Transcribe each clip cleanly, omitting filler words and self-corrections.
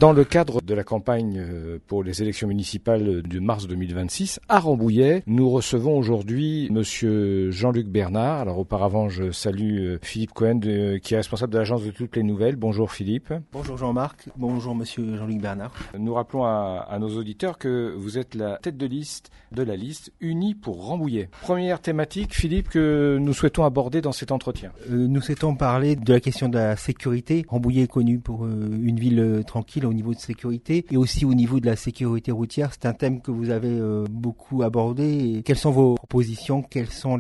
Dans le cadre de la campagne pour les élections municipales de mars 2026, à Rambouillet, nous recevons aujourd'hui Monsieur Jean-Luc Bernard. Alors auparavant, je salue Philippe Cohen, qui est responsable de l'agence de toutes les nouvelles. Bonjour Philippe. Bonjour Jean-Marc, bonjour Monsieur Jean-Luc Bernard. Nous rappelons à nos auditeurs que vous êtes la tête de liste de la liste Unis pour Rambouillet. Première thématique, Philippe, que nous souhaitons aborder dans cet entretien. Nous souhaitons parler de la question de la sécurité. Rambouillet est connu pour une ville tranquille au niveau de sécurité et aussi au niveau de la sécurité routière. C'est un thème que vous avez beaucoup abordé. Et quelles sont vos propositions? Quelles sont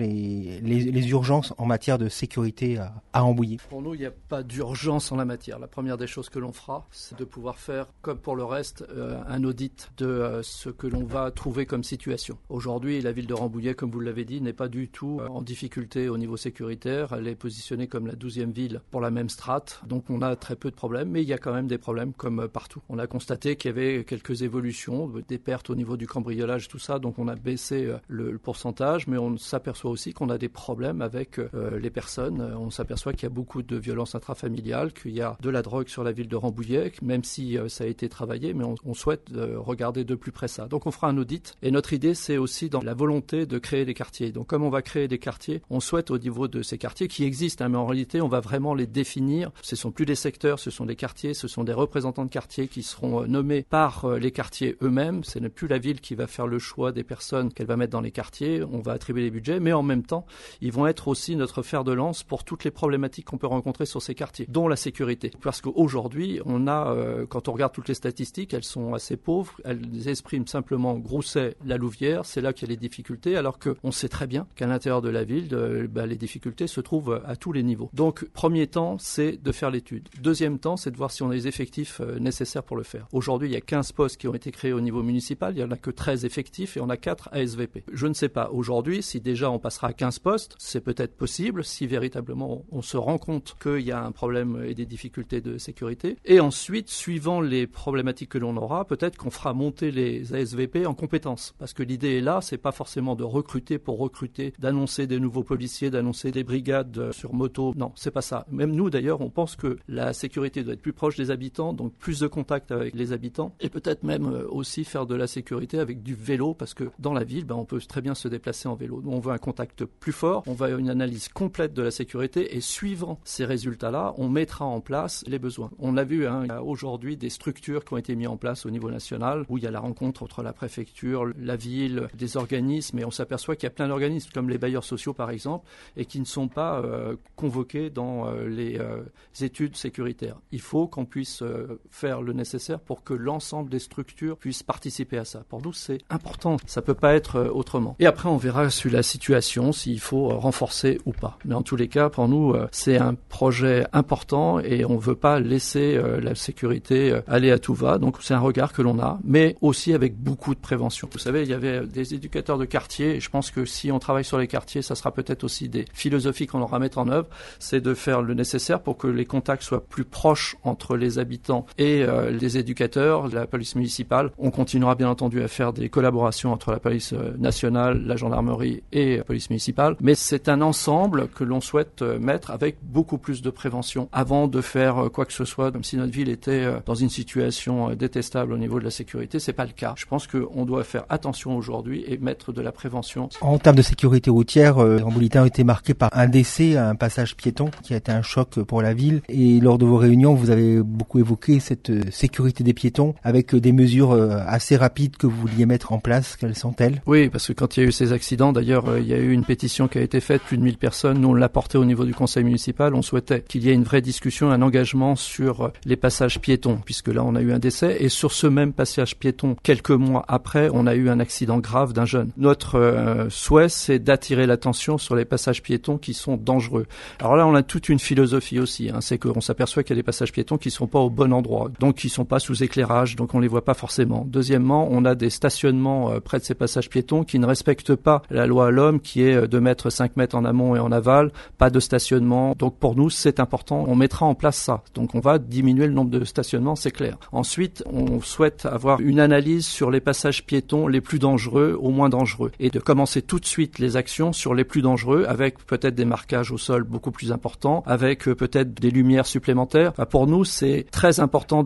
les urgences en matière de sécurité à Rambouillet? Pour nous, il n'y a pas d'urgence en la matière. La première des choses que l'on fera, c'est de pouvoir faire, comme pour le reste, un audit de ce que l'on va trouver comme situation. Aujourd'hui, la ville de Rambouillet, comme vous l'avez dit, n'est pas du tout en difficulté au niveau sécuritaire. Elle est positionnée comme la 12e ville pour la même strate. Donc on a très peu de problèmes, mais il y a quand même des problèmes comme partout. On a constaté qu'il y avait quelques évolutions, des pertes au niveau du cambriolage, tout ça. Donc on a baissé le pourcentage, mais on s'aperçoit aussi qu'on a des problèmes avec les personnes. On s'aperçoit qu'il y a beaucoup de violences intrafamiliales, qu'il y a de la drogue sur la ville de Rambouillet, même si ça a été travaillé, mais on souhaite regarder de plus près ça. Donc on fera un audit. Et notre idée, c'est aussi dans la volonté de créer des quartiers. Donc comme on va créer des quartiers, on souhaite au niveau de ces quartiers qui existent, mais en réalité, on va vraiment les définir. Ce ne sont plus des secteurs, ce sont des quartiers, ce sont des représentants de quartiers qui seront nommés par les quartiers eux-mêmes. Ce n'est plus la ville qui va faire le choix des personnes qu'elle va mettre dans les quartiers. On va attribuer les budgets, mais en même temps, ils vont être aussi notre fer de lance pour toutes les problématiques qu'on peut rencontrer sur ces quartiers, dont la sécurité. Parce qu'aujourd'hui, on a, quand on regarde toutes les statistiques, elles sont assez pauvres. Elles expriment simplement Grousset, la Louvière. C'est là qu'il y a les difficultés, alors qu'on sait très bien qu'à l'intérieur de la ville, les difficultés se trouvent à tous les niveaux. Donc, premier temps, c'est de faire l'étude. Deuxième temps, c'est de voir si on a les effectifs nécessaires pour le faire. Aujourd'hui, il y a 15 postes qui ont été créés au niveau municipal, il n'y en a que 13 effectifs et on a 4 ASVP. Je ne sais pas aujourd'hui si déjà on passera à 15 postes, c'est peut-être possible si véritablement on se rend compte qu'il y a un problème et des difficultés de sécurité. Et ensuite, suivant les problématiques que l'on aura, peut-être qu'on fera monter les ASVP en compétences. Parce que l'idée est là, c'est pas forcément de recruter pour recruter, d'annoncer des nouveaux policiers, d'annoncer des brigades sur moto. Non, c'est pas ça. Même nous, d'ailleurs, on pense que la sécurité doit être plus proche des habitants, donc plus de contact avec les habitants, et peut-être même aussi faire de la sécurité avec du vélo, parce que dans la ville, on peut très bien se déplacer en vélo. Nous, on veut un contact plus fort, on veut une analyse complète de la sécurité, et suivant ces résultats-là, on mettra en place les besoins. On a vu, il y a aujourd'hui des structures qui ont été mises en place au niveau national, où il y a la rencontre entre la préfecture, la ville, des organismes, et on s'aperçoit qu'il y a plein d'organismes, comme les bailleurs sociaux par exemple, et qui ne sont pas convoqués dans les études sécuritaires. Il faut qu'on puisse faire le nécessaire pour que l'ensemble des structures puissent participer à ça. Pour nous, c'est important. Ça ne peut pas être autrement. Et après, on verra sur la situation, s'il faut renforcer ou pas. Mais en tous les cas, pour nous, c'est un projet important et on ne veut pas laisser la sécurité aller à tout va. Donc, c'est un regard que l'on a, mais aussi avec beaucoup de prévention. Vous savez, il y avait des éducateurs de quartier et je pense que si on travaille sur les quartiers, ça sera peut-être aussi des philosophies qu'on aura à mettre en œuvre. C'est de faire le nécessaire pour que les contacts soient plus proches entre les habitants et les éducateurs, la police municipale. On continuera bien entendu à faire des collaborations entre la police nationale, la gendarmerie et la police municipale, mais c'est un ensemble que l'on souhaite mettre avec beaucoup plus de prévention avant de faire quoi que ce soit, comme si notre ville était dans une situation détestable au niveau de la sécurité. C'est pas le cas. Je pense qu'on doit faire attention aujourd'hui et mettre de la prévention. En termes de sécurité routière, Rambouillet a été marqué par un décès à un passage piéton qui a été un choc pour la ville. Et lors de vos réunions, vous avez beaucoup évoqué cette sécurité des piétons avec des mesures assez rapides que vous vouliez mettre en place. Quelles sont-elles? Oui, parce que quand il y a eu ces accidents, d'ailleurs, il y a eu une pétition qui a été faite, plus de 1000 personnes. Nous, on l'a portée au niveau du conseil municipal. On souhaitait qu'il y ait une vraie discussion, un engagement sur les passages piétons, puisque là, on a eu un décès. Et sur ce même passage piéton, quelques mois après, on a eu un accident grave d'un jeune. Notre souhait, c'est d'attirer l'attention sur les passages piétons qui sont dangereux. Alors là, on a toute une philosophie aussi. C'est qu'on s'aperçoit qu'il y a des passages piétons qui sont pas au bon endroit, donc qui sont pas sous éclairage, donc on les voit pas forcément. Deuxièmement, on a des stationnements près de ces passages piétons qui ne respectent pas la loi à l'homme, qui est de mettre 5 mètres en amont et en aval, pas de stationnement. Donc pour nous, c'est important. On mettra en place ça. Donc on va diminuer le nombre de stationnements, c'est clair. Ensuite, on souhaite avoir une analyse sur les passages piétons les plus dangereux aux moins dangereux et de commencer tout de suite les actions sur les plus dangereux avec peut-être des marquages au sol beaucoup plus importants, avec peut-être des lumières supplémentaires. Pour nous, c'est très important de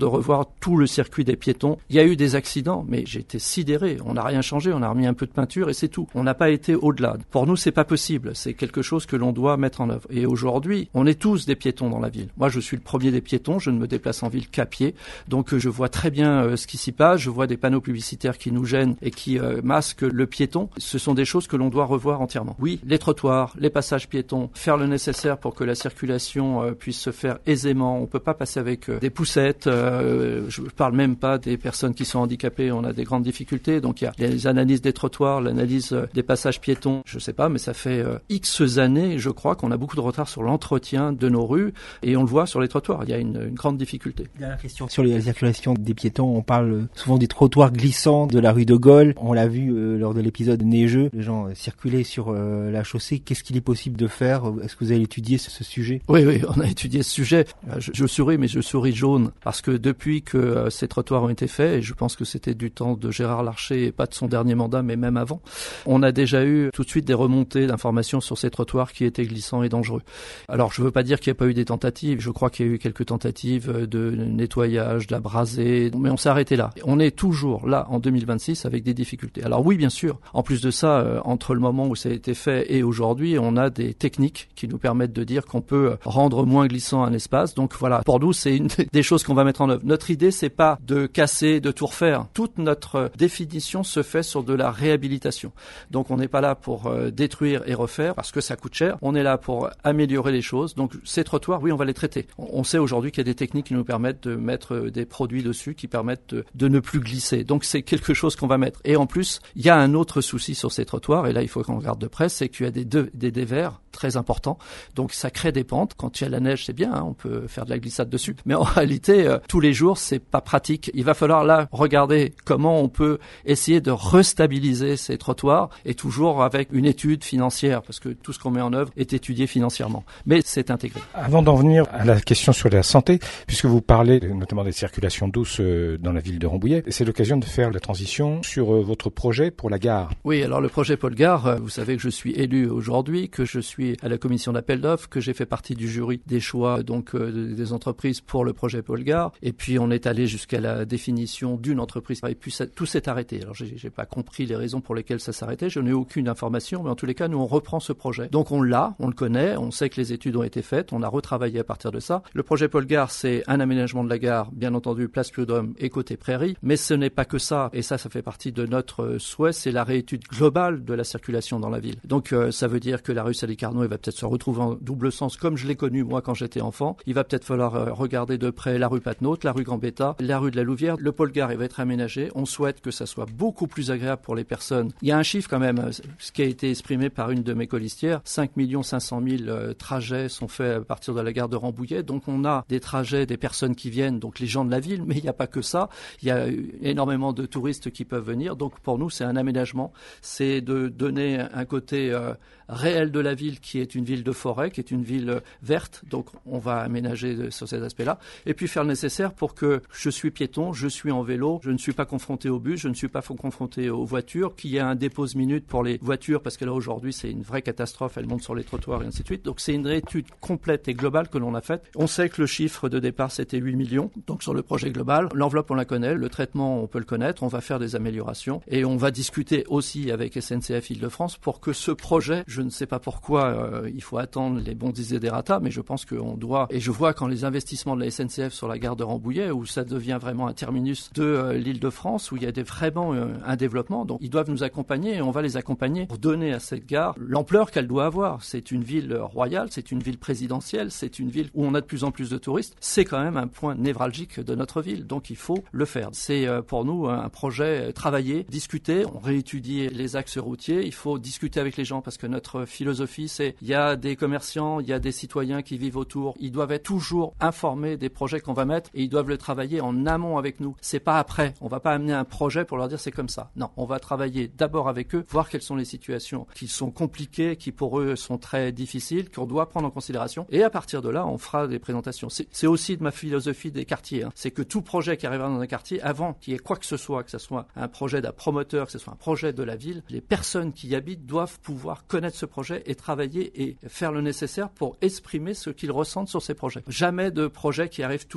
de revoir tout le circuit des piétons. Il y a eu des accidents, mais j'ai été sidéré. On n'a rien changé, on a remis un peu de peinture et c'est tout. On n'a pas été au-delà. Pour nous, c'est pas possible. C'est quelque chose que l'on doit mettre en œuvre. Et aujourd'hui, on est tous des piétons dans la ville. Moi, je suis le premier des piétons. Je ne me déplace en ville qu'à pied. Donc, je vois très bien ce qui s'y passe. Je vois des panneaux publicitaires qui nous gênent et qui masquent le piéton. Ce sont des choses que l'on doit revoir entièrement. Oui, les trottoirs, les passages piétons, faire le nécessaire pour que la circulation puisse se faire aisément. On peut pas passer avec des poussettes. Je parle même pas des personnes qui sont handicapées. On a des grandes difficultés. Donc, il y a les analyses des trottoirs, l'analyse des passages piétons. Je sais pas, mais ça fait X années, je crois, qu'on a beaucoup de retard sur l'entretien de nos rues et on le voit sur les trottoirs. Il y a une grande difficulté. Dernière question sur la circulation des piétons. On parle souvent des trottoirs glissants de la rue de Gaulle. On l'a vu lors de l'épisode neigeux. Les gens circulaient sur la chaussée. Qu'est-ce qu'il est possible de faire? Est-ce que vous avez étudié ce sujet? Oui, on a étudié ce sujet. Je souris, mais je souris jaune parce que depuis que ces trottoirs ont été faits, et je pense que c'était du temps de Gérard Larcher et pas de son dernier mandat, mais même avant, on a déjà eu tout de suite des remontées d'informations sur ces trottoirs qui étaient glissants et dangereux. Alors, je veux pas dire qu'il n'y a pas eu des tentatives. Je crois qu'il y a eu quelques tentatives de nettoyage, d'abrasé, mais on s'est arrêté là. On est toujours là en 2026 avec des difficultés. Alors oui, bien sûr. En plus de ça, entre le moment où ça a été fait et aujourd'hui, on a des techniques qui nous permettent de dire qu'on peut rendre moins glissant un espace. Donc voilà, pour nous, c'est une des choses qu'on va mettre en œuvre. Notre idée, c'est pas de casser, de tout refaire. Toute notre définition se fait sur de la réhabilitation. Donc on n'est pas là pour détruire et refaire parce que ça coûte cher. On est là pour améliorer les choses. Donc ces trottoirs, oui, on va les traiter. On sait aujourd'hui qu'il y a des techniques qui nous permettent de mettre des produits dessus qui permettent de ne plus glisser. Donc c'est quelque chose qu'on va mettre. Et en plus, il y a un autre souci sur ces trottoirs, et là il faut qu'on regarde de près, c'est qu'il y a des dévers très importants. Donc ça crée des pentes. Quand il y a la neige, c'est bien, hein, on peut faire de la glissade dessus. Mais en réalité, tous les jours, c'est pas pratique. Il va falloir là regarder comment on peut essayer de restabiliser ces trottoirs et toujours avec une étude financière, parce que tout ce qu'on met en œuvre est étudié financièrement. Mais c'est intégré. Avant d'en venir à la question sur la santé, puisque vous parlez notamment des circulations douces dans la ville de Rambouillet, c'est l'occasion de faire la transition sur votre projet pour la gare. Oui, alors le projet Pôle Gare, vous savez que je suis élu aujourd'hui, que je suis à la commission d'appel d'offres, que j'ai fait partie du jury des choix des entreprises pour le projet Pôle Gare, et puis on est allé jusqu'à la définition d'une entreprise, et puis tout s'est arrêté. Alors j'ai pas compris les raisons pour lesquelles ça s'arrêtait, je n'ai aucune information, mais en tous les cas, nous on reprend ce projet. Donc on le connaît, on sait que les études ont été faites, on a retravaillé à partir de ça. Le projet Pôle Gare, c'est un aménagement de la gare, bien entendu, place Puy-au-Dôme et côté Prairie, mais ce n'est pas que ça, et ça fait partie de notre souhait, c'est la réétude globale de la circulation dans la ville. Donc ça veut dire que la rue Salicarnot, elle va peut-être se retrouver en double sens, comme je l'ai connu moi quand j'étais enfant. Il va peut-être falloir regarder de près la rue Patnaud, la rue Gambetta, la rue de la Louvière. Le Pôle Gare, il va être aménagé. On souhaite que ça soit beaucoup plus agréable pour les personnes. Il y a un chiffre quand même, ce qui a été exprimé par une de mes colistières, 5 500 000 trajets sont faits à partir de la gare de Rambouillet. Donc on a des trajets, des personnes qui viennent, donc les gens de la ville, mais il n'y a pas que ça. Il y a énormément de touristes qui peuvent venir. Donc pour nous, c'est un aménagement. C'est de donner un côté réel de la ville qui est une ville de forêt, qui est une ville verte. Donc on va aménager sur cet aspect-là. Et puis faire le nécessaire pour que je suis piéton, je suis en vélo, je ne suis pas confronté au bus, je ne suis pas confronté aux voitures, qu'il y ait un dépose-minute pour les voitures, parce que là aujourd'hui c'est une vraie catastrophe, elles montent sur les trottoirs et ainsi de suite. Donc c'est une étude complète et globale que l'on a faite. On sait que le chiffre de départ c'était 8 millions, donc sur le projet global. L'enveloppe on la connaît, le traitement on peut le connaître, on va faire des améliorations et on va discuter aussi avec SNCF Île-de-France pour que ce projet, je ne sais pas pourquoi il faut attendre les bons desiderata, mais je pense qu'on doit, et je vois quand les investissements de la SNCF sur la gare de Rambouillet, où ça devient vraiment un terminus de l'Île-de-France, où il y a vraiment un développement, donc ils doivent nous accompagner et on va les accompagner pour donner à cette gare l'ampleur qu'elle doit avoir. C'est une ville royale, c'est une ville présidentielle, c'est une ville où on a de plus en plus de touristes, c'est quand même un point névralgique de notre ville, donc il faut le faire. C'est pour nous un projet travaillé, discuter, on réétudie les axes routiers, il faut discuter avec les gens parce que notre philosophie c'est, il y a des commerçants, il y a des citoyens qui vivent autour, ils doivent être toujours informés des projets qu'on va mettre et ils doivent le travailler en amont avec nous. C'est pas après, on va pas amener un projet pour leur dire c'est comme ça. Non, on va travailler d'abord avec eux, voir quelles sont les situations qui sont compliquées, qui pour eux sont très difficiles, qu'on doit prendre en considération et à partir de là, on fera des présentations. C'est aussi de ma philosophie des quartiers, hein. C'est que tout projet qui arrivera dans un quartier, avant qu'il y ait quoi que ce soit un projet d'un promoteur, que ce soit un projet de la ville, les personnes qui y habitent doivent pouvoir connaître ce projet et travailler et faire le nécessaire pour exprimer ce qu'ils ressentent sur ces projets. Jamais de projet qui arrive tout cuit,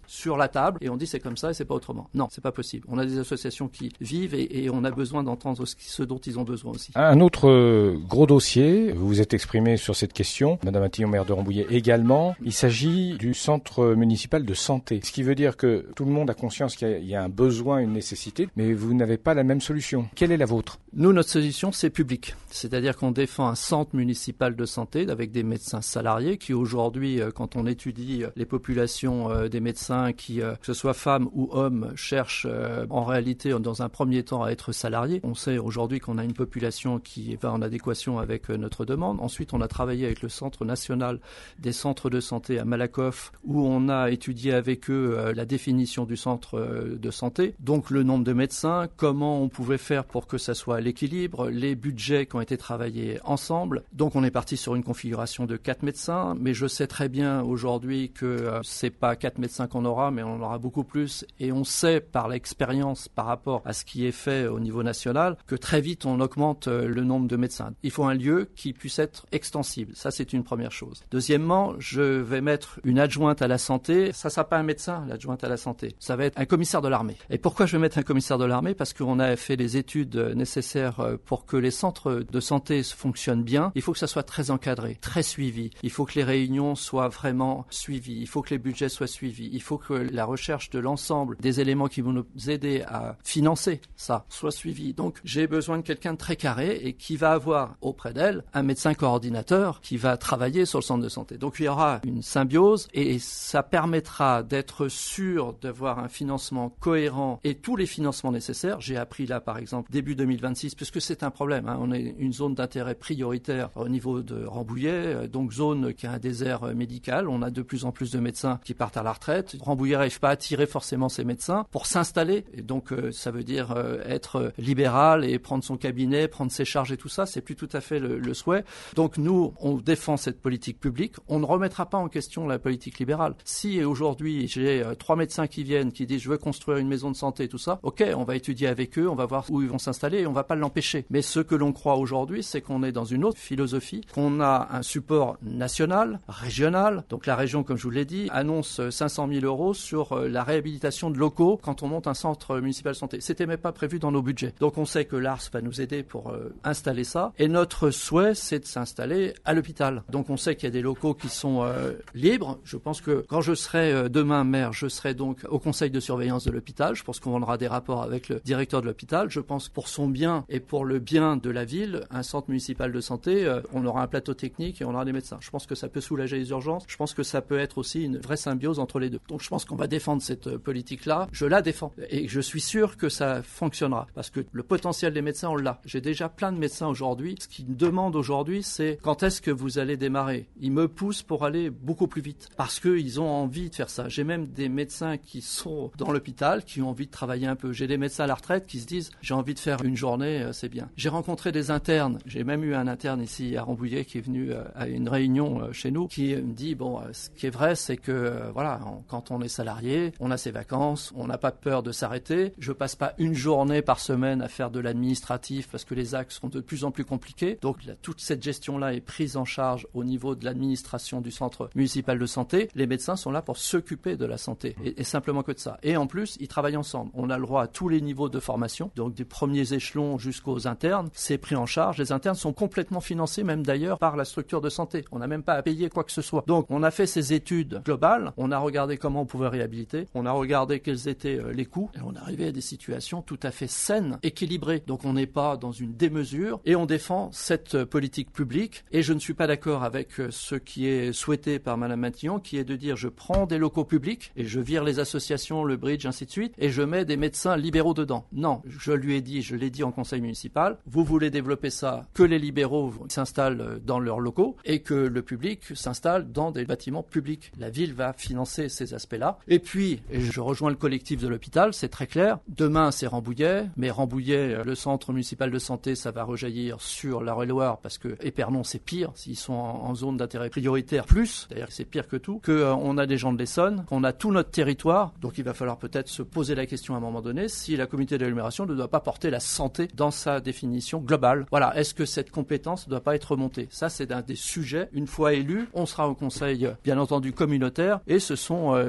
sur la table et on dit c'est comme ça et c'est pas autrement. Non, c'est pas possible. On a des associations qui vivent et on a besoin d'entendre ce dont ils ont besoin aussi. Un autre gros dossier, vous vous êtes exprimé sur cette question, Madame Attillon, maire de Rambouillet également, il s'agit du centre municipal de santé. Ce qui veut dire que tout le monde a conscience qu'il y a un besoin, une nécessité, mais vous n'avez pas la même solution. Quelle est la vôtre? Nous, notre solution, c'est public. C'est-à-dire qu'on défend un centre municipal de santé avec des médecins salariés qui aujourd'hui, quand on étudie les populations des médecins qui, que ce soit femmes ou hommes, cherchent en réalité dans un premier temps à être salariés. On sait aujourd'hui qu'on a une population qui va en adéquation avec notre demande. Ensuite, on a travaillé avec le Centre national des centres de santé à Malakoff où on a étudié avec eux la définition du centre de santé. Donc le nombre de médecins, comment on pouvait faire pour que ça soit à l'équilibre, les budgets qui ont été travaillés ensemble. Donc on est parti sur une configuration de 4 médecins, mais je sais très bien aujourd'hui que c'est pas 4 médecins qu'on aura, mais on en aura beaucoup plus. Et on sait par l'expérience, par rapport à ce qui est fait au niveau national, que très vite on augmente le nombre de médecins. Il faut un lieu qui puisse être extensible. Ça, c'est une première chose. Deuxièmement, je vais mettre une adjointe à la santé. Ça sera pas un médecin, l'adjointe à la santé. Ça va être un commissaire de l'armée. Et pourquoi je vais mettre un commissaire de l'armée? Parce qu'on a fait les études nécessaires pour que les centres de santé fonctionnent bien. Il faut que ça soit très encadré, très suivi. Il faut que les réunions soient vraiment suivies. Il faut que les budgets soient suivis. Il faut que la recherche de l'ensemble des éléments qui vont nous aider à financer ça soit suivi. Donc, j'ai besoin de quelqu'un de très carré et qui va avoir auprès d'elle un médecin coordinateur qui va travailler sur le centre de santé. Donc, il y aura une symbiose et ça permettra d'être sûr d'avoir un financement cohérent et tous les financements nécessaires. J'ai appris là, par exemple, début 2026, puisque c'est un problème. On est une zone d'intérêt prioritaire au niveau de Rambouillet, donc zone qui a un désert médical. On a de plus en plus de médecins qui partent à la retraite. Rambouillet n'arrive pas à attirer forcément ces médecins pour s'installer. Et donc, ça veut dire être libéral et prendre son cabinet, prendre ses charges et tout ça. C'est plus tout à fait le souhait. Donc, nous, on défend cette politique publique. On ne remettra pas en question la politique libérale. Si aujourd'hui, j'ai 3 médecins qui viennent, qui disent je veux construire une maison de santé et tout ça, ok, on va étudier avec eux, on va voir où ils vont s'installer et on va pas l'empêcher. Mais ce que l'on croit aujourd'hui, c'est qu'on est dans une autre philosophie, qu'on a un support national, régional. Donc la région, comme je vous l'ai dit, annonce 500 000 € sur la réhabilitation de locaux quand on monte un centre municipal de santé. C'était même pas prévu dans nos budgets. Donc on sait que l'ARS va nous aider pour installer ça. Et notre souhait, c'est de s'installer à l'hôpital. Donc on sait qu'il y a des locaux qui sont libres. Je pense que quand je serai demain maire, je serai donc au conseil de surveillance de l'hôpital. Je pense qu'on aura des rapports avec le directeur de l'hôpital. Je pense que pour son bien et pour le bien de la ville, un centre municipal de santé, on aura un plateau technique et on aura des médecins. Je pense que ça peut soulager les urgences. Je pense que ça peut être aussi une vraie symbiose entre les deux. Donc je pense qu'on va défendre cette politique-là. Je la défends et je suis sûr que ça fonctionnera parce que le potentiel des médecins, on l'a. J'ai déjà plein de médecins aujourd'hui. Ce qu'ils me demandent aujourd'hui, c'est quand est-ce que vous allez démarrer? Ils me poussent pour aller beaucoup plus vite parce qu'ils ont envie de faire ça. J'ai même des médecins qui sont dans l'hôpital, qui ont envie de travailler un peu. J'ai des médecins à la retraite qui se disent j'ai envie de faire une journée, c'est bien. J'ai rencontré des internes. J'ai même eu un interne ici à Rambouillet qui est venu à une réunion chez nous qui me dit bon, ce qui est vrai, c'est que voilà, quand on est salarié, on a ses vacances, on n'a pas peur de s'arrêter. Je passe pas une journée par semaine à faire de l'administratif parce que les actes sont de plus en plus compliqués. Donc toute cette gestion-là est prise en charge au niveau de l'administration du centre municipal de santé. Les médecins sont là pour s'occuper de la santé et simplement que de ça. Et en plus, ils travaillent ensemble. On a le droit à tous les niveaux de formation, donc des premiers échelons jusqu'aux internes. C'est pris en charge. Les internes sont complètement financés, même d'ailleurs, par la structure de santé. On n'a même pas à payer quoi que ce soit. Donc, on a fait ces études globales. On a regardé comment on pouvait réhabiliter. On a regardé quels étaient les coûts. Et on est arrivé à des situations tout à fait saines, équilibrées. Donc, on n'est pas dans une démesure et on défend cette politique publique. Et je ne suis pas d'accord avec ce qui est souhaité par Madame Matignon, qui est de dire je prends des locaux publics et je vire les associations, le bridge, ainsi de suite, et je mets des médecins libéraux dedans. Non, je l'ai dit en conseil municipal, vous voulez développer ça, que les libéraux s'installent dans leurs locaux et que le public s'installe dans des bâtiments publics. La ville va financer ces aspects-là. Et puis, je rejoins le collectif de l'hôpital, c'est très clair. Demain, c'est Rambouillet, mais Rambouillet, le centre municipal de santé, ça va rejaillir sur la Loire parce que Épernon, c'est pire, s'ils sont en zone d'intérêt prioritaire plus, d'ailleurs c'est pire que tout, qu'on a des gens de l'Essonne, qu'on a tout notre territoire, donc il va falloir peut-être se poser la question à un moment donné si la communauté d'agglomération ne doit pas porter la santé dans sa définition globale. Voilà, est-ce que cette compétence ne doit pas être remontée? Ça, c'est un des sujets. Une fois élu, on sera au conseil, bien entendu, communautaire, et ce sont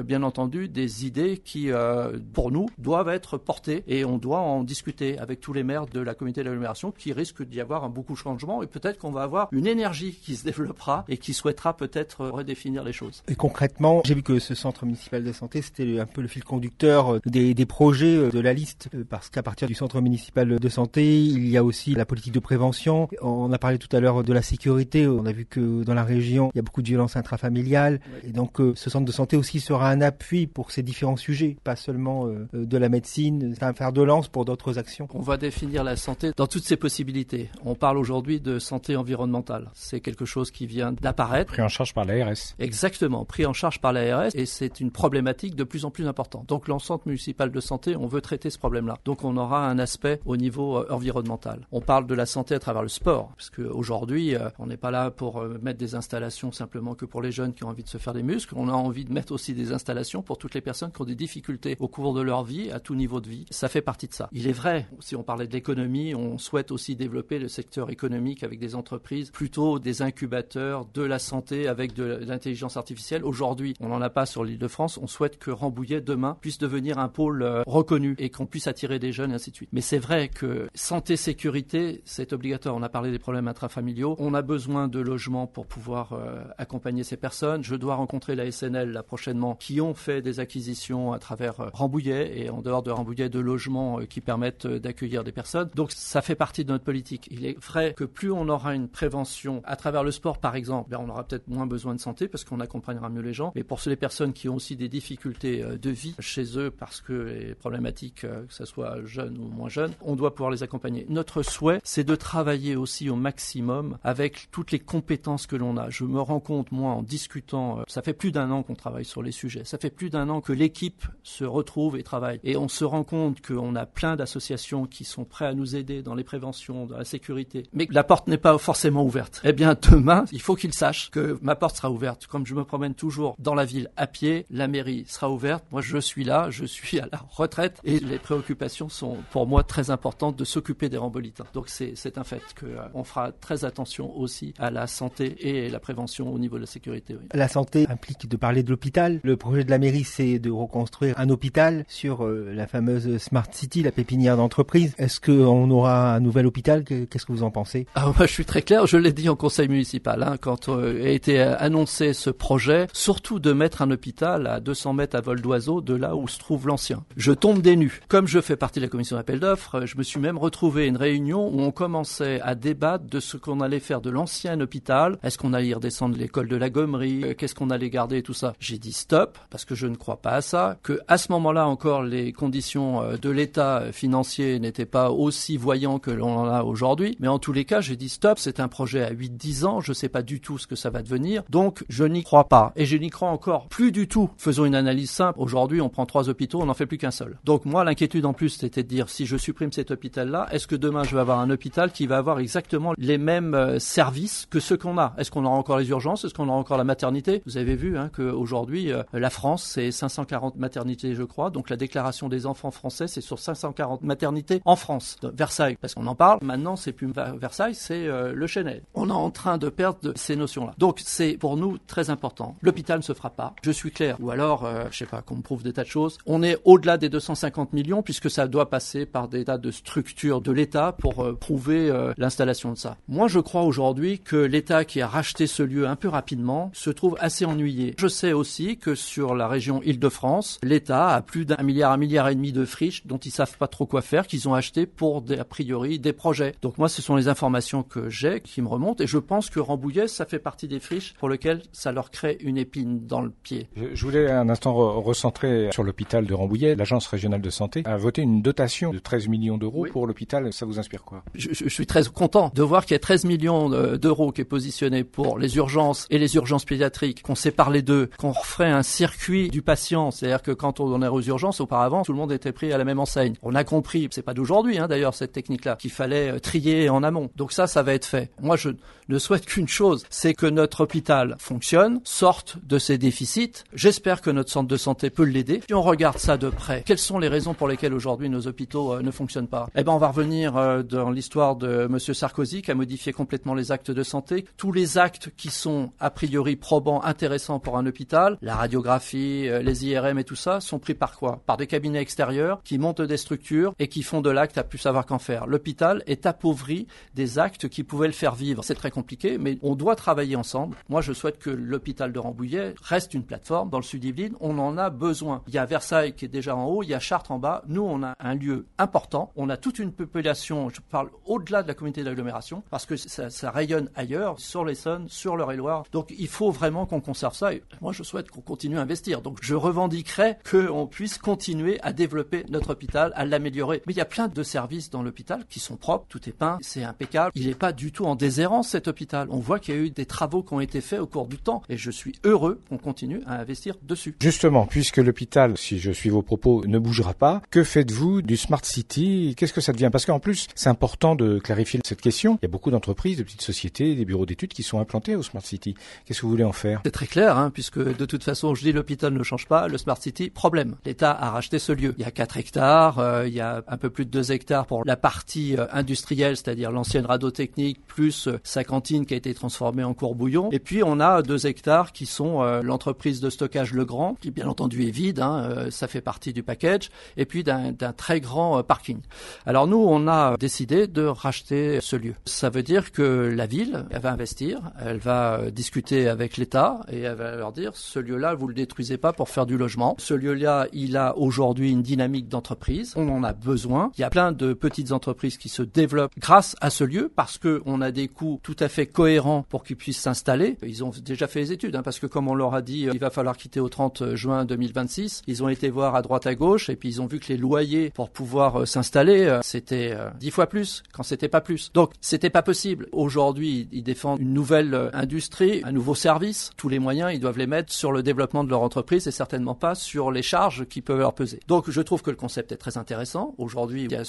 bien entendu des idées qui, pour nous, doivent être portées et on doit en discuter avec tous les maires de la communauté d'agglomération qui risque d'y avoir beaucoup de changements et peut-être qu'on va avoir une énergie qui se développera et qui souhaitera peut-être redéfinir les choses. Et concrètement, j'ai vu que ce centre municipal de santé, c'était un peu le fil conducteur des projets de la liste, parce qu'à partir du centre municipal de santé, il y a aussi la politique de prévention. On a parlé tout à l'heure de la sécurité. On a vu que dans la région, il y a beaucoup de violences intrafamiliales. Oui. Et donc, ce centre de santé aussi sera un appui pour ces différents sujets, pas seulement de la médecine, c'est un fer de lance pour d'autres actions. On va définir la santé dans toutes ses possibilités. On parle aujourd'hui de santé environnementale. C'est quelque chose qui vient d'apparaître. Pris en charge par l'ARS. Exactement, pris en charge par l'ARS et c'est une problématique de plus en plus importante. Donc, le centre municipal de santé, on veut traiter ce problème-là. Donc, on aura un aspect au niveau environnemental. On parle de la santé à travers le sport, parce qu'aujourd'hui, on n'est pas là pour mettre des installations simplement que pour les jeunes qui ont envie de se faire des muscles. On a envie de mettre aussi des installations pour toutes les personnes qui ont des difficultés au cours de leur vie, à tout niveau de vie. Ça fait partie de ça. Il est vrai, si on parlait de l'économie, on souhaite aussi développer le secteur économique avec des entreprises, plutôt des incubateurs de la santé avec de l'intelligence artificielle. Aujourd'hui, on n'en a pas sur l'Île-de-France. On souhaite que Rambouillet, demain, puisse devenir un pôle reconnu et qu'on puisse attirer des jeunes et ainsi de suite. Mais c'est vrai que santé, sécurité, c'est obligatoire. On a parlé des problèmes intrafamiliaux. On a besoin de logements pour pouvoir accompagner ces personnes. Je dois rencontrer la SNL là prochainement qui ont fait des acquisitions à travers Rambouillet et en dehors de Rambouillet de logements qui permettent d'accueillir des personnes. Donc ça fait partie de notre politique. Il est vrai que plus on aura une prévention à travers le sport par exemple, on aura peut-être moins besoin de santé parce qu'on accompagnera mieux les gens. Mais pour les personnes qui ont aussi des difficultés de vie chez eux parce que les problématiques, que ce soit jeunes ou moins jeunes, on doit pouvoir les accompagner. Notre souhait, c'est de travailler aussi au maximum avec toutes les compétences que l'on a. Je me rends compte, moi, en discutant, ça fait plus d'1 an qu'on travaille sur les sujets. Ça fait plus d'1 an que l'équipe se retrouve et travaille. Et on se rend compte qu'on a plein d'associations qui sont prêtes à nous aider dans les préventions, dans la sécurité. Mais la porte n'est pas forcément ouverte. Eh bien, demain, il faut qu'ils sachent que ma porte sera ouverte. Comme je me promène toujours dans la ville à pied, la mairie sera ouverte. Moi, je suis là, je suis à la retraite et les préoccupations sont pour moi très importantes de s'occuper des Rambolitains. Donc c'est un fait qu'on fera très attention aussi à la santé et la prévention au niveau de la sécurité. Oui. La santé implique de parler de l'hôpital. Le projet de la mairie, c'est de reconstruire un hôpital sur la fameuse Smart City, la pépinière d'entreprise. Est-ce qu'on aura un nouvel hôpital? Qu'est-ce que vous en pensez? Moi, je suis très clair. Je l'ai dit en conseil municipal quand a été annoncé ce projet, surtout de mettre un hôpital à 200 mètres à vol d'oiseau de là où se trouve l'ancien. Je tombe des nues. Comme je fais partie de la commission d'appel d'offres, je me suis même retrouvé à une réunion où on commençait à débattre de ce qu'on allait faire de l'ancien hôpital. Est-ce qu'on allait y redescendre l'école de la Gommerie? Qu'est-ce qu'on allait garder et tout ça? J'ai dit stop, parce que je ne crois pas à ça, que à ce moment-là encore, les conditions de l'État financier n'étaient pas aussi voyants que l'on en a aujourd'hui. Mais en tous les cas, j'ai dit stop, c'est un projet à 8-10 ans, je ne sais pas du tout ce que ça va devenir, donc je n'y crois pas. Et je n'y crois encore plus du tout. Faisons une analyse simple. Aujourd'hui, on prend 3 hôpitaux, on n'en fait plus qu'un seul. Donc moi, l'inquiétude en plus, c'était de dire, si je supprime cet hôpital-là, est-ce que demain, je vais avoir un hôpital qui va avoir exactement les mêmes services que ceux qu'on a? Est-ce qu'on aura encore les urgences? Est-ce qu'on aura encore la maternité? Vous avez vu qu'aujourd'hui, la France, c'est 540 maternités, je crois. Donc la déclaration des enfants français, c'est sur 540 maternités en France. De Versailles, parce qu'on en parle. Maintenant, c'est plus Versailles, c'est le Chesnay. On est en train de perdre ces notions-là. Donc c'est pour nous très important. L'hôpital ne se fera pas. Je suis clair. Ou alors, je sais pas, qu'on me prouve des tas de choses. On est au-delà des 250 millions puisque ça doit passer par des tas de structures de l'État pour prouver l'installation de ça. Moi, je crois aujourd'hui que l'État qui a racheté ce lieu un peu rapidement se trouve assez ennuyé. Je sais aussi que sur la région Île-de-France, l'État a plus d'1 milliard, 1,5 milliard de friches dont ils savent pas trop quoi faire, qu'ils ont acheté pour a priori des projets. Donc moi, ce sont les informations que j'ai qui me remontent et je pense que Rambouillet, ça fait partie des friches pour lesquelles ça leur crée une épine dans le pied. Je voulais un instant recentrer sur l'hôpital de Rambouillet. L'Agence régionale de santé a voté une dotation de 13 millions d'euros pour l'hôpital. Ça vous inspire quoi? Je suis très content de voir qu'il y a 13 millions d'euros qui est positionné pour les urgences et les urgences pédiatriques, qu'on sépare les deux, qu'on referait un circuit du patient. C'est-à-dire que quand on est aux urgences, auparavant, tout le monde était pris à la même enseigne. On a compris, c'est pas d'aujourd'hui d'ailleurs cette technique-là, qu'il fallait trier en amont. Donc ça va être fait. Moi, je ne souhaite qu'une chose, c'est que notre hôpital fonctionne, sorte de ses déficits. J'espère que notre centre de santé peut l'aider. Si on regarde ça de près, quelles sont les raisons pour lesquelles aujourd'hui nos hôpitaux ne fonctionnent pas? On va revenir dans l'histoire de Monsieur Sarkozy qui a modifié complètement les actes de santé. Tous les actes qui sont a priori probants, intéressants pour un hôpital, la radiographie, l'échographie, les IRM et tout ça sont pris par quoi? Par des cabinets extérieurs qui montent des structures et qui font de l'acte à plus savoir qu'en faire. L'hôpital est appauvri des actes qui pouvaient le faire vivre. C'est très compliqué, mais on doit travailler ensemble. Moi, je souhaite que l'hôpital de Rambouillet reste une plateforme. Dans le sud Yvelines, on en a besoin. Il y a Versailles qui est déjà en haut, il y a Chartres en bas. Nous, on a un lieu important. On a toute une population, je parle au-delà de la communauté d'agglomération, parce que ça rayonne ailleurs, sur l'Essonne, sur l'Eure-et-Loire. Donc, il faut vraiment qu'on conserve ça. Et moi, je souhaite qu'on continue à investir. Donc, je revendiquerai qu'on puisse continuer à développer notre hôpital, à l'améliorer. Mais il y a plein de services dans l'hôpital qui sont propres, tout est peint, c'est impeccable. Il n'est pas du tout en déshérence, cet hôpital. On voit qu'il y a eu des travaux qui ont été faits au cours du temps. Et je suis heureux qu'on continue à investir dessus. Justement, puisque l'hôpital, si je suis vos propos, ne bougera pas, que faites-vous du Smart City? Qu'est-ce que ça devient? Parce qu'en plus, c'est important de clarifier cette question. Il y a beaucoup d'entreprises, de petites sociétés, des bureaux d'études qui sont implantés au Smart City. Qu'est-ce que vous voulez en faire? C'est très clair, puisque de toute façon, je dis l'hôpital ne change pas, le Smart City, problème. L'État a racheté ce lieu. Il y a 4 hectares, il y a un peu plus de 2 hectares pour la partie industrielle, c'est-à-dire l'ancienne radiotechnique, plus sa cantine qui a été transformée en courbouillon. Et puis, on a 2 hectares qui sont l'entreprise de stockage Legrand, qui bien entendu est vide, ça fait partie du package, et puis d'un très grand parking. Alors nous, on a décidé de racheter ce lieu. Ça veut dire que la ville, elle va investir, elle va discuter avec l'État et elle va leur dire ce lieu-là, vous le détruisez pas pour faire du logement. Ce lieu-là, il a aujourd'hui une dynamique d'entreprise. On en a besoin. Il y a plein de petites entreprises qui se développent grâce à ce lieu parce que on a des coûts tout à fait cohérents pour qu'ils puissent s'installer. Ils ont déjà fait les études, parce que comme on leur a dit, il va falloir quitter au 30 juin 2026. Ils ont été voir à droite à gauche et puis ils ont vu que les loyers pour pouvoir s'installer, c'était 10 fois plus quand c'était pas plus. Donc c'était pas possible. Aujourd'hui, ils défendent une nouvelle industrie, un nouveau service. Tous les moyens, ils doivent les mettre sur le développement de leur entreprise et certainement pas sur les charges qui peuvent leur peser. Donc je trouve que le concept est très intéressant. Aujourd'hui, il y a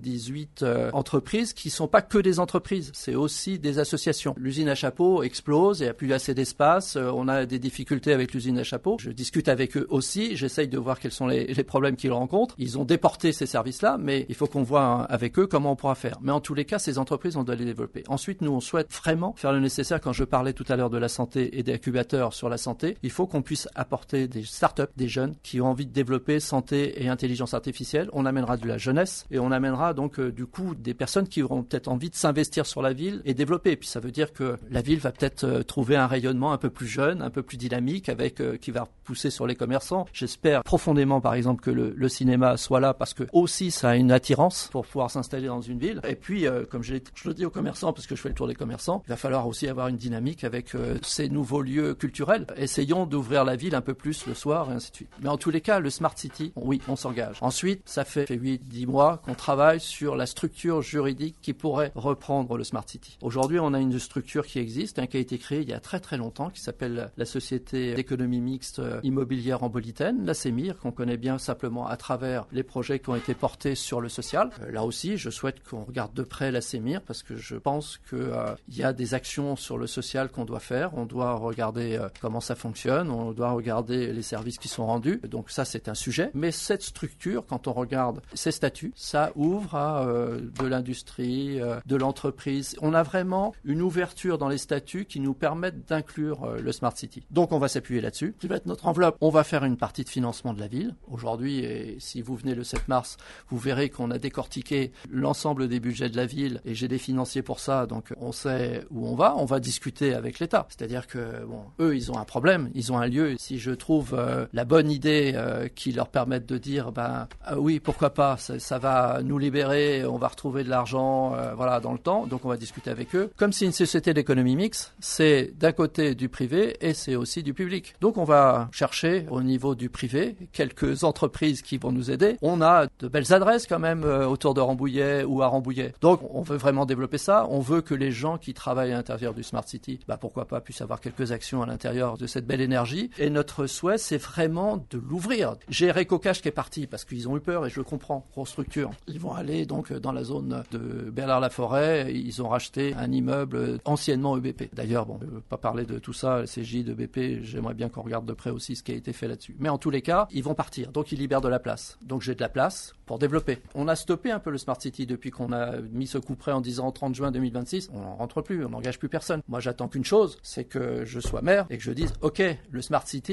78 entreprises qui sont pas que des entreprises, c'est aussi des associations. L'usine à chapeau explose, il n'y a plus assez d'espace, on a des difficultés avec l'usine à chapeau. Je discute avec eux aussi, j'essaye de voir quels sont les problèmes qu'ils rencontrent. Ils ont déporté ces services-là, mais il faut qu'on voit avec eux comment on pourra faire. Mais en tous les cas, ces entreprises, on doit les développer. Ensuite, nous, on souhaite vraiment faire le nécessaire. Quand je parlais tout à l'heure de la santé et des incubateurs sur la santé, il faut qu'on puisse apporter des startups, des jeunes qui ont envie de développer santé et intelligence artificielle. On amènera de la jeunesse et on amènera donc du coup des personnes qui auront peut-être envie de s'investir sur la ville et développer. Et puis ça veut dire que la ville va peut-être trouver un rayonnement un peu plus jeune, un peu plus dynamique, avec qui va pousser sur les commerçants. J'espère profondément, par exemple, que le cinéma soit là parce que aussi ça a une attirance pour pouvoir s'installer dans une ville. Et puis, comme je le dis aux commerçants, parce que je fais le tour des commerçants, il va falloir aussi avoir une dynamique avec ces nouveaux lieux culturels. Essayons d'ouvrir la ville un peu plus le soir et ainsi de suite. Mais en tous les cas, le Smart City, oui, on s'engage. Ensuite, ça fait 8-10 mois qu'on travaille sur la structure juridique qui pourrait reprendre le Smart City. Aujourd'hui, on a une structure qui existe, qui a été créée il y a très très longtemps, qui s'appelle la Société d'économie mixte immobilière ambolitaine, la CEMIR, qu'on connaît bien simplement à travers les projets qui ont été portés sur le social. Là aussi, je souhaite qu'on regarde de près la CEMIR parce que je pense qu'il y a des actions sur le social qu'on doit faire. On doit regarder comment ça fonctionne, on doit regarder les services qui sont rendus. Donc ça, c'est un sujet. Mais cette structure, quand on regarde ces statuts, ça ouvre à de l'industrie, de l'entreprise. On a vraiment une ouverture dans les statuts qui nous permettent d'inclure le Smart City. Donc on va s'appuyer là-dessus. Qui va être notre enveloppe. On va faire une partie de financement de la ville. Aujourd'hui, et si vous venez le 7 mars, vous verrez qu'on a décortiqué l'ensemble des budgets de la ville et j'ai des financiers pour ça, donc on sait où on va. On va discuter avec l'État. C'est-à-dire que, eux, ils ont un problème, ils ont un lieu. Si je trouve la bonne idée qui leur permette de dire, oui, pourquoi pas, ça va nous libérer, on va retrouver de l'argent, dans le temps. Donc on va discuter avec eux. Comme c'est une société d'économie mixte, c'est d'un côté du privé et c'est aussi du public. Donc on va chercher au niveau du privé quelques entreprises qui vont nous aider. On a de belles adresses quand même autour de Rambouillet ou à Rambouillet. Donc on veut vraiment développer ça. On veut que les gens qui travaillent à l'intérieur du Smart City, pourquoi pas, puissent avoir quelques actions à l'intérieur de cette belle énergie. Et notre souhait, c'est vraiment de l'ouvrir. J'ai Recocash qui est parti parce qu'ils ont eu peur et je le comprends. Grosse structure. Ils vont aller donc dans la zone de Bernard-la-Forêt. Ils ont racheté un immeuble anciennement EBP. D'ailleurs, je ne veux pas parler de tout ça, le CJ de BP, j'aimerais bien qu'on regarde de près aussi ce qui a été fait là-dessus. Mais en tous les cas, ils vont partir. Donc ils libèrent de la place. Donc j'ai de la place pour développer. On a stoppé un peu le Smart City depuis qu'on a mis ce coup près en disant 30 juin 2026. On n'en rentre plus, on n'engage plus personne. Moi, j'attends qu'une chose, c'est que je sois maire et que je dise, OK, le Smart City,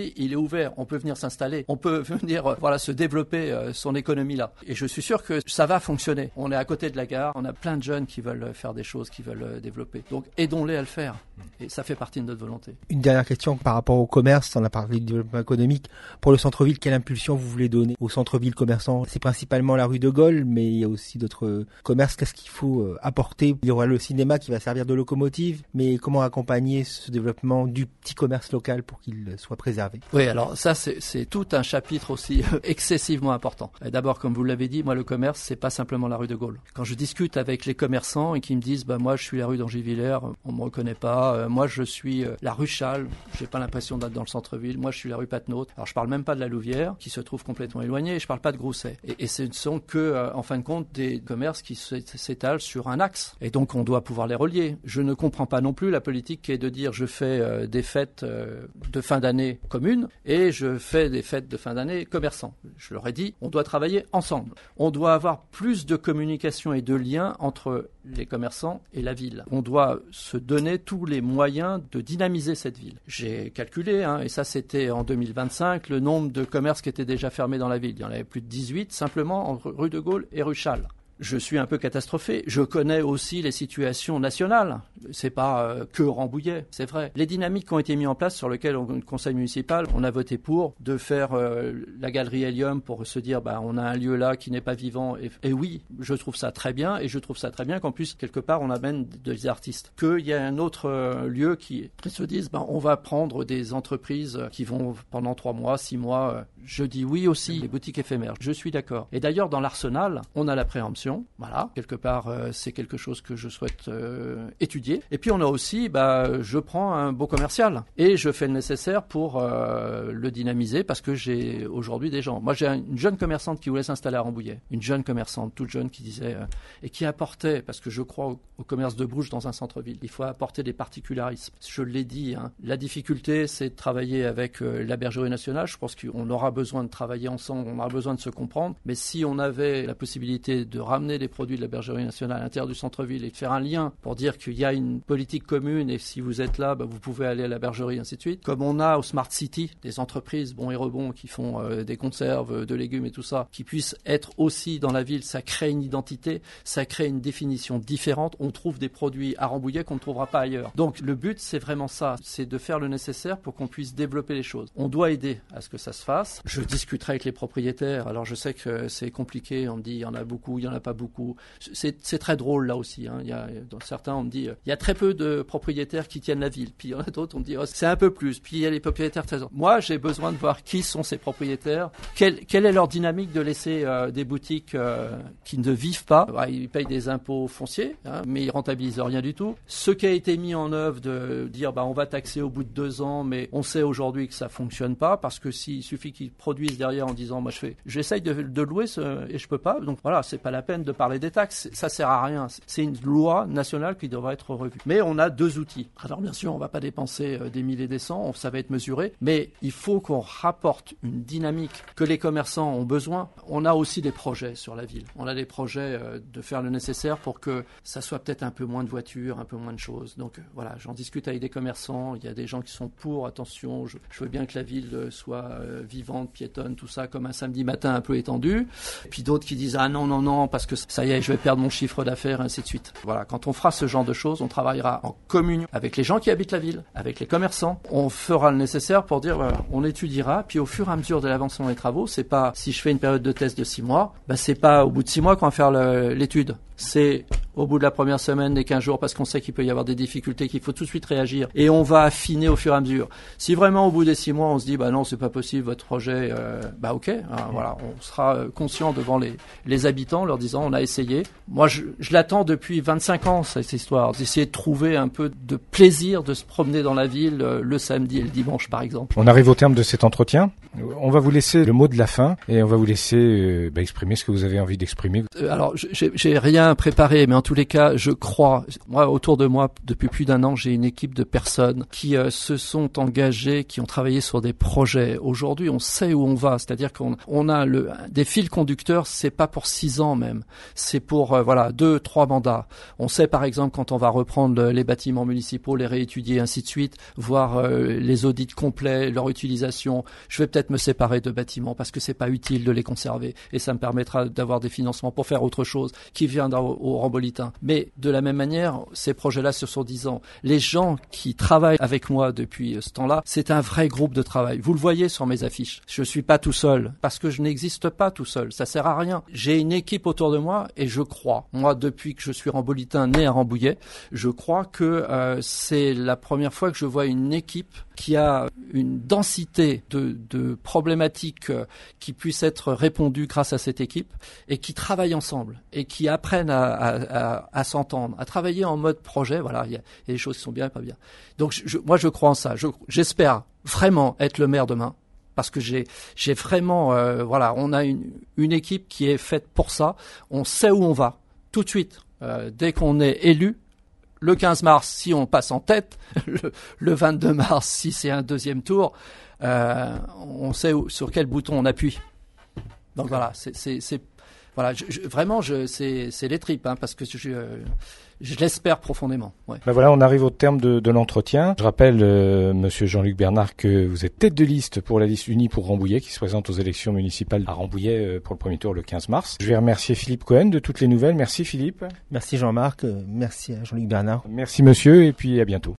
quartier, il est ouvert. On peut venir s'installer. On peut venir se développer son économie là. Et je suis sûr que ça va fonctionner. On est à côté de la gare. On a plein de jeunes qui veulent faire des choses, qui veulent développer. Donc aidons-les à le faire. Et ça fait partie de notre volonté. Une dernière question par rapport au commerce. On a parlé du développement économique. Pour le centre-ville, quelle impulsion vous voulez donner au centre-ville commerçant? C'est principalement la rue de Gaulle, mais il y a aussi d'autres commerces. Qu'est-ce qu'il faut apporter? Il y aura le cinéma qui va servir de locomotive, mais comment accompagner ce développement du petit commerce local pour qu'il soit préservé? Oui, alors ça c'est tout un chapitre aussi excessivement important. D'abord, comme vous l'avez dit, moi le commerce c'est pas simplement la rue de Gaulle. Quand je discute avec les commerçants et qui me disent moi je suis la rue d'Angivillers, on me reconnaît pas, moi je suis la rue Châle, j'ai pas l'impression d'être dans le centre-ville, moi je suis la rue Patenaude. Alors je parle même pas de la Louvière qui se trouve complètement éloignée, et je parle pas de Grousset. Et ce ne sont que en fin de compte des commerces qui s'étalent sur un axe. Et donc on doit pouvoir les relier. Je ne comprends pas non plus la politique qui est de dire je fais des fêtes de fin d'année communes et je fais des fêtes de fin d'année commerçants. Je leur ai dit, on doit travailler ensemble. On doit avoir plus de communication et de liens entre les commerçants et la ville. On doit se donner tous les moyens de dynamiser cette ville. J'ai calculé, et ça c'était en 2025, le nombre de commerces qui étaient déjà fermés dans la ville. Il y en avait plus de 18 simplement entre rue de Gaulle et rue Châle. Je suis un peu catastrophé. Je connais aussi les situations nationales. C'est pas que Rambouillet, c'est vrai. Les dynamiques qui ont été mises en place sur lesquelles le conseil municipal, on a voté pour de faire la galerie Hélium pour se dire on a un lieu là qui n'est pas vivant. Et oui, je trouve ça très bien et je trouve ça très bien qu'en plus quelque part on amène des artistes. Qu'il y a un autre lieu qui se dise on va prendre des entreprises qui vont pendant 3 mois, 6 mois. Je dis oui aussi, les boutiques éphémères. Je suis d'accord. Et d'ailleurs dans l'Arsenal, on a la préemption. Voilà, quelque part, c'est quelque chose que je souhaite étudier. Et puis on a aussi, je prends un beau commercial et je fais le nécessaire pour le dynamiser parce que j'ai aujourd'hui des gens. Moi, j'ai une jeune commerçante qui voulait s'installer à Rambouillet, une jeune commerçante, toute jeune, qui disait et qui apportait, parce que je crois au commerce de bouche dans un centre-ville. Il faut apporter des particularismes. Je l'ai dit. La difficulté, c'est de travailler avec la Bergerie nationale. Je pense qu'on aura besoin de travailler ensemble, on aura besoin de se comprendre. Mais si on avait la possibilité de ramener les produits de la Bergerie nationale à l'intérieur du centre-ville et de faire un lien pour dire qu'il y a une politique commune et si vous êtes là, vous pouvez aller à la Bergerie, ainsi de suite. Comme on a au Smart City des entreprises bons et rebons qui font des conserves, de légumes et tout ça, qui puissent être aussi dans la ville, ça crée une identité, ça crée une définition différente. On trouve des produits à Rambouillet qu'on ne trouvera pas ailleurs. Donc le but, c'est vraiment ça, c'est de faire le nécessaire pour qu'on puisse développer les choses. On doit aider à ce que ça se fasse. Je discuterai avec les propriétaires. Alors je sais que c'est compliqué, on me dit il y en a beaucoup, il y en a pas beaucoup. C'est très drôle là aussi. Dans certains, on me dit il y a très peu de propriétaires qui tiennent la ville. Puis il y en a d'autres, on me dit c'est un peu plus. Puis il y a les propriétaires très. Moi, j'ai besoin de voir qui sont ces propriétaires, quelle est leur dynamique de laisser des boutiques qui ne vivent pas. Ils payent des impôts fonciers, mais ils rentabilisent rien du tout. Ce qui a été mis en œuvre de dire on va taxer au bout de 2 ans, mais on sait aujourd'hui que ça fonctionne pas parce que s'il suffit qu'ils produisent derrière en disant j'essaye de louer et je peux pas. Donc voilà, c'est pas la peine de parler des taxes, ça sert à rien. C'est une loi nationale qui devrait être revue. Mais on a 2 outils. Alors bien sûr, on va pas dépenser des milliers et des cents, ça va être mesuré, mais il faut qu'on rapporte une dynamique que les commerçants ont besoin. On a aussi des projets sur la ville. On a des projets de faire le nécessaire pour que ça soit peut-être un peu moins de voitures, un peu moins de choses. Donc voilà, j'en discute avec des commerçants. Il y a des gens qui sont pour, attention, je veux bien que la ville soit vivante, piétonne, tout ça, comme un samedi matin un peu étendu. Et puis d'autres qui disent non, parce que ça y est, je vais perdre mon chiffre d'affaires, ainsi de suite. Voilà, quand on fera ce genre de choses, on travaillera en communion avec les gens qui habitent la ville, avec les commerçants. On fera le nécessaire pour dire, on étudiera, puis au fur et à mesure de l'avancement des travaux, c'est pas, si je fais une période de test de 6 mois, c'est pas au bout de 6 mois qu'on va faire l'étude. C'est au bout de la première semaine, des 15 jours, parce qu'on sait qu'il peut y avoir des difficultés, qu'il faut tout de suite réagir. Et on va affiner au fur et à mesure. Si vraiment au bout des 6 mois, on se dit, non, c'est pas possible, votre projet, ok. Voilà, on sera conscient devant les habitants, leur disant, on a essayé. Moi, je l'attends depuis 25 ans, cette histoire, d'essayer de trouver un peu de plaisir de se promener dans la ville le samedi et le dimanche, par exemple. On arrive au terme de cet entretien. On va vous laisser le mot de la fin et on va vous laisser exprimer ce que vous avez envie d'exprimer. Alors, j'ai rien préparé, mais en tout tous les cas, je crois, moi, autour de moi, depuis plus d'1 an, j'ai une équipe de personnes qui se sont engagées, qui ont travaillé sur des projets. Aujourd'hui, on sait où on va, c'est-à-dire qu'on a des fils conducteurs, c'est pas pour 6 ans même, c'est pour 2-3 mandats. On sait par exemple quand on va reprendre les bâtiments municipaux, les réétudier, ainsi de suite, voir les audits complets, leur utilisation. Je vais peut-être me séparer de bâtiments parce que c'est pas utile de les conserver et ça me permettra d'avoir des financements pour faire autre chose qui viendra au Rambolitain. Mais de la même manière, ces projets-là sur 10 ans, les gens qui travaillent avec moi depuis ce temps-là, c'est un vrai groupe de travail. Vous le voyez sur mes affiches. Je suis pas tout seul parce que je n'existe pas tout seul. Ça sert à rien. J'ai une équipe autour de moi et je crois, moi depuis que je suis Rambolitain, né à Rambouillet, je crois que c'est la première fois que je vois une équipe qui a une densité de problématiques qui puissent être répondues grâce à cette équipe et qui travaillent ensemble et qui apprennent à s'entendre, à travailler en mode projet. Voilà, il y a des choses qui sont bien et pas bien. Donc moi je crois en ça. J'espère vraiment être le maire demain. Parce que j'ai vraiment, on a une équipe qui est faite pour ça. On sait où on va tout de suite. Dès qu'on est élu, le 15 mars, si on passe en tête, le 22 mars, si c'est un deuxième tour, on sait sur quel bouton on appuie. Donc voilà, c'est les tripes, parce que je l'espère profondément. Ouais. Ben voilà, on arrive au terme de l'entretien. Je rappelle, Monsieur Jean-Luc Bernard, que vous êtes tête de liste pour la liste unie pour Rambouillet, qui se présente aux élections municipales à Rambouillet pour le premier tour le 15 mars. Je vais remercier Philippe Cohen de toutes les nouvelles. Merci Philippe. Merci Jean-Marc, merci à Jean-Luc Bernard. Merci monsieur, et puis à bientôt.